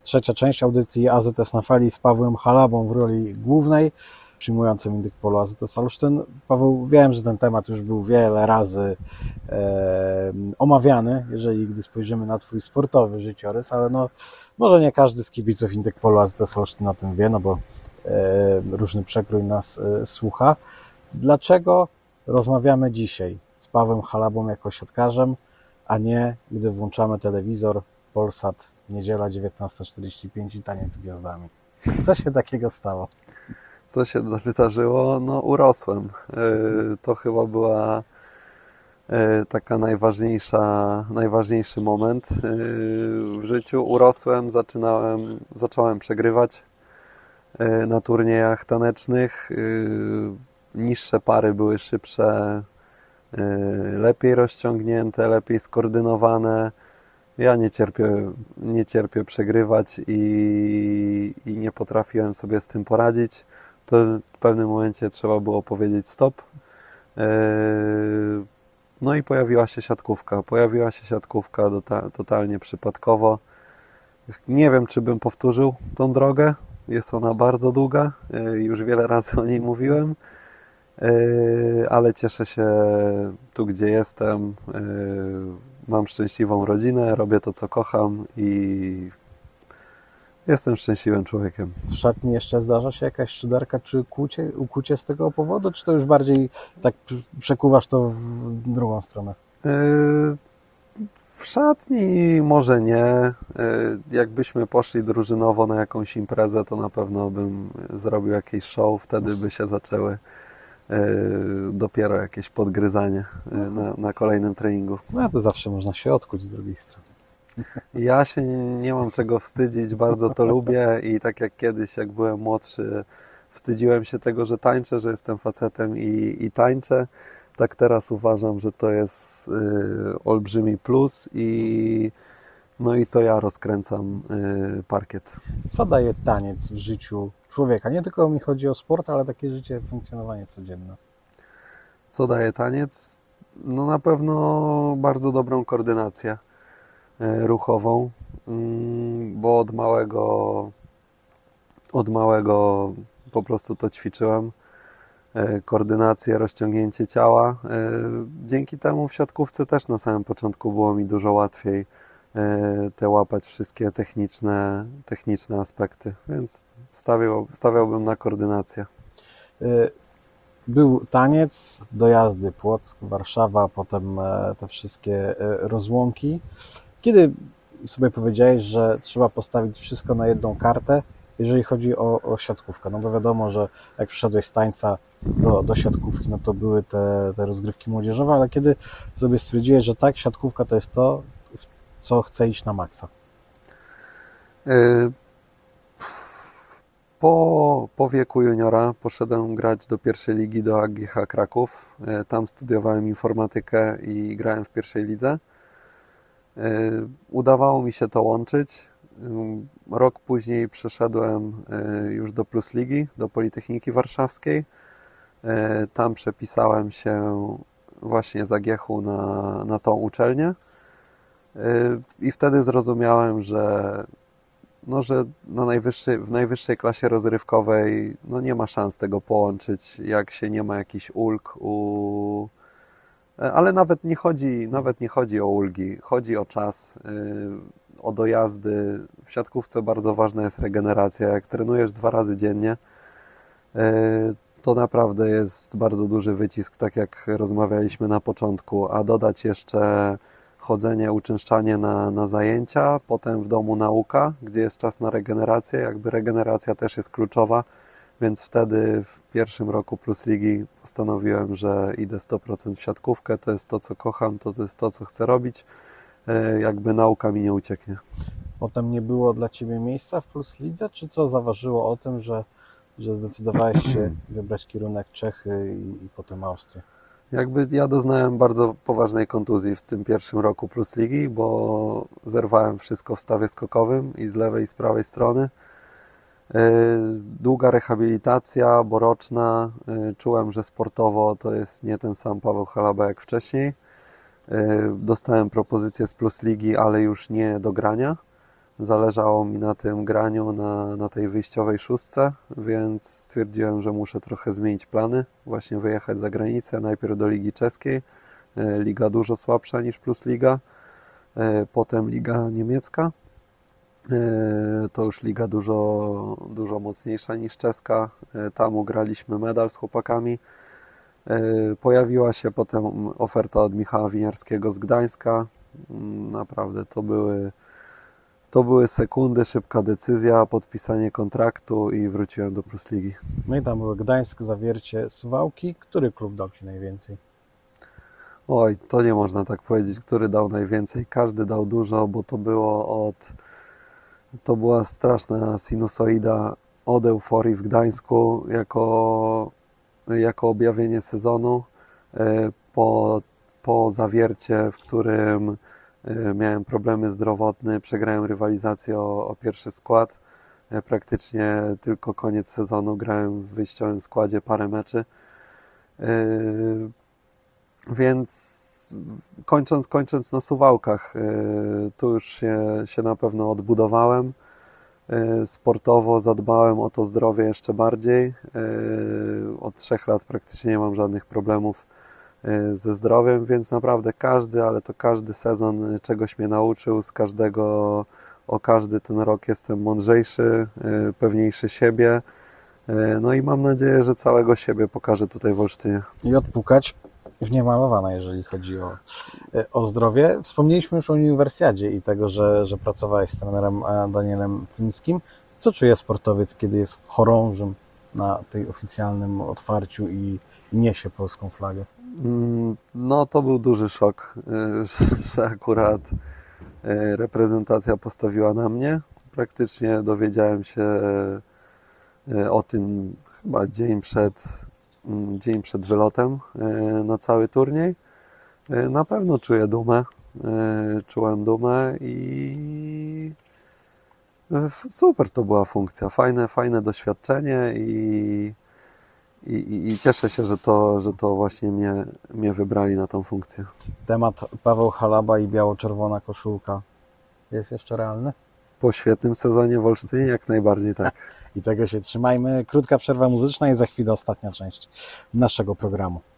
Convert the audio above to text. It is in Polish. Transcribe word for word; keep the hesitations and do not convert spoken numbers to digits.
trzecia część audycji A Z S na fali z Pawłem Halabą w roli głównej, przyjmującym Indyk Polo A Z S Olsztyn. Paweł, wiem, że ten temat już był wiele razy e, omawiany, jeżeli gdy spojrzymy na Twój sportowy życiorys, ale no, może nie każdy z kibiców Indyk Polo A Z S Olsztyn o tym wie, no bo e, różny przekrój nas e, słucha. Dlaczego rozmawiamy dzisiaj z Pawłem Halabą jako siatkarzem, a nie gdy włączamy telewizor, Polsat, niedziela dziewiętnasta czterdzieści pięć i taniec z gwiazdami? Co się takiego stało? Co się wydarzyło? No urosłem. To chyba była taka najważniejsza, najważniejszy moment w życiu. Urosłem, zaczynałem, zacząłem przegrywać na turniejach tanecznych. Niższe pary były szybsze, lepiej rozciągnięte, lepiej skoordynowane. Ja nie cierpię, nie cierpię przegrywać i, i nie potrafiłem sobie z tym poradzić. W pewnym momencie trzeba było powiedzieć stop. No i pojawiła się siatkówka. Pojawiła się siatkówka totalnie przypadkowo. Nie wiem, czy bym powtórzył tą drogę. Jest ona bardzo długa. Już wiele razy o niej mówiłem. Ale cieszę się tu, gdzie jestem. Mam szczęśliwą rodzinę, robię to, co kocham i jestem szczęśliwym człowiekiem. W szatni jeszcze zdarza się jakaś szyderka czy kłucie, ukłucie z tego powodu, czy to już bardziej tak przekuwasz to w drugą stronę? W szatni może nie. Jakbyśmy poszli drużynowo na jakąś imprezę, to na pewno bym zrobił jakieś show, wtedy by się zaczęły dopiero jakieś podgryzanie na, na kolejnym treningu. No to zawsze można się odkuć z drugiej strony. Ja się nie mam czego wstydzić, bardzo to lubię i tak jak kiedyś, jak byłem młodszy, wstydziłem się tego, że tańczę, że jestem facetem i, i tańczę, tak teraz uważam, że to jest y, olbrzymi plus i no i to ja rozkręcam y, parkiet. Co daje taniec w życiu człowieka? Nie tylko mi chodzi o sport, ale takie życie, funkcjonowanie codzienne. Co daje taniec? No na pewno bardzo dobrą koordynację ruchową, bo od małego od małego po prostu to ćwiczyłem. Koordynację, rozciągnięcie ciała. Dzięki temu w siatkówce też na samym początku było mi dużo łatwiej te łapać wszystkie techniczne, techniczne aspekty, więc stawiał, stawiałbym na koordynację. Był taniec, dojazdy Płock, Warszawa, potem te wszystkie rozłąki. Kiedy sobie powiedziałeś, że trzeba postawić wszystko na jedną kartę, jeżeli chodzi o, o siatkówkę? No bo wiadomo, że jak przyszedłeś z tańca do, do siatkówki, no to były te, te rozgrywki młodzieżowe, ale kiedy sobie stwierdziłeś, że tak, siatkówka to jest to, w co chcę iść na maksa? Po, po wieku juniora poszedłem grać do pierwszej ligi, do A G H Kraków. Tam studiowałem informatykę i grałem w pierwszej lidze. Udawało mi się to łączyć. Rok później przeszedłem już do Plus Ligi, do Politechniki Warszawskiej. Tam przepisałem się właśnie z A G H-u na, na tą uczelnię. I wtedy zrozumiałem, że, no, że na najwyższej, w najwyższej klasie rozrywkowej no, nie ma szans tego połączyć, jak się nie ma jakichś ulg u... Ale nawet nie chodzi, nawet nie chodzi o ulgi, chodzi o czas, o dojazdy. W siatkówce bardzo ważna jest regeneracja. Jak trenujesz dwa razy dziennie, to naprawdę jest bardzo duży wycisk, tak jak rozmawialiśmy na początku, a dodać jeszcze chodzenie, uczęszczanie na, na zajęcia, potem w domu nauka, gdzie jest czas na regenerację. Jakby regeneracja też jest kluczowa. Więc wtedy w pierwszym roku Plus Ligi postanowiłem, że idę sto procent w siatkówkę, to jest to, co kocham, to, to jest to, co chcę robić. Jakby nauka mi nie ucieknie. Potem nie było dla Ciebie miejsca w Plus Lidze, czy co zaważyło o tym, że, że zdecydowałeś się wybrać kierunek Czechy i, i potem Austrię? Jakby ja doznałem bardzo poważnej kontuzji w tym pierwszym roku Plus Ligi, bo zerwałem wszystko w stawie skokowym i z lewej i z prawej strony. Długa rehabilitacja, bo roczna. Czułem, że sportowo to jest nie ten sam Paweł Halaba jak wcześniej. Dostałem propozycję z Plus Ligi, ale już nie do grania. Zależało mi na tym graniu, na, na tej wyjściowej szóstce, więc stwierdziłem, że muszę trochę zmienić plany, właśnie wyjechać za granicę, najpierw do Ligi Czeskiej, liga dużo słabsza niż Plus Liga, potem liga niemiecka, to już liga dużo, dużo mocniejsza niż czeska, tam ugraliśmy medal z chłopakami. Pojawiła się potem oferta od Michała Winiarskiego z Gdańska, naprawdę to były To były sekundy, szybka decyzja, podpisanie kontraktu i wróciłem do Plus Ligi. No i tam były Gdańsk, Zawiercie, Suwałki. Który klub dał Ci najwięcej? Oj, to nie można tak powiedzieć, który dał najwięcej. Każdy dał dużo, bo to było od... To była straszna sinusoida od euforii w Gdańsku jako, jako objawienie sezonu po, po Zawiercie, w którym miałem problemy zdrowotne, przegrałem rywalizację o, o pierwszy skład. Praktycznie tylko koniec sezonu grałem w wyjściowym składzie parę meczy. Yy, więc kończąc, kończąc na Suwałkach, yy, tu już się, się na pewno odbudowałem. Yy, sportowo zadbałem o to zdrowie jeszcze bardziej. Yy, od trzech lat praktycznie nie mam żadnych problemów ze zdrowiem, więc naprawdę każdy, ale to każdy sezon czegoś mnie nauczył, z każdego, o każdy ten rok jestem mądrzejszy, pewniejszy siebie, no i mam nadzieję, że całego siebie pokażę tutaj w Olsztynie. I odpukać w niemalowane, jeżeli chodzi o, o zdrowie. Wspomnieliśmy już o uniwersjadzie i tego, że, że pracowałeś z trenerem Danielem Klińskim. Co czuje sportowiec, kiedy jest chorążym na tej oficjalnym otwarciu i niesie polską flagę? No to był duży szok, że akurat reprezentacja postawiła na mnie. Praktycznie dowiedziałem się o tym chyba dzień przed, dzień przed wylotem na cały turniej. Na pewno czuję dumę, czułem dumę i super to była funkcja, fajne, fajne doświadczenie i I, i, I cieszę się, że to, że to właśnie mnie, mnie wybrali na tą funkcję. Temat Paweł Halaba i biało-czerwona koszulka jest jeszcze realny? Po świetnym sezonie w Olsztynie jak najbardziej tak. I tego się trzymajmy. Krótka przerwa muzyczna i za chwilę ostatnia część naszego programu.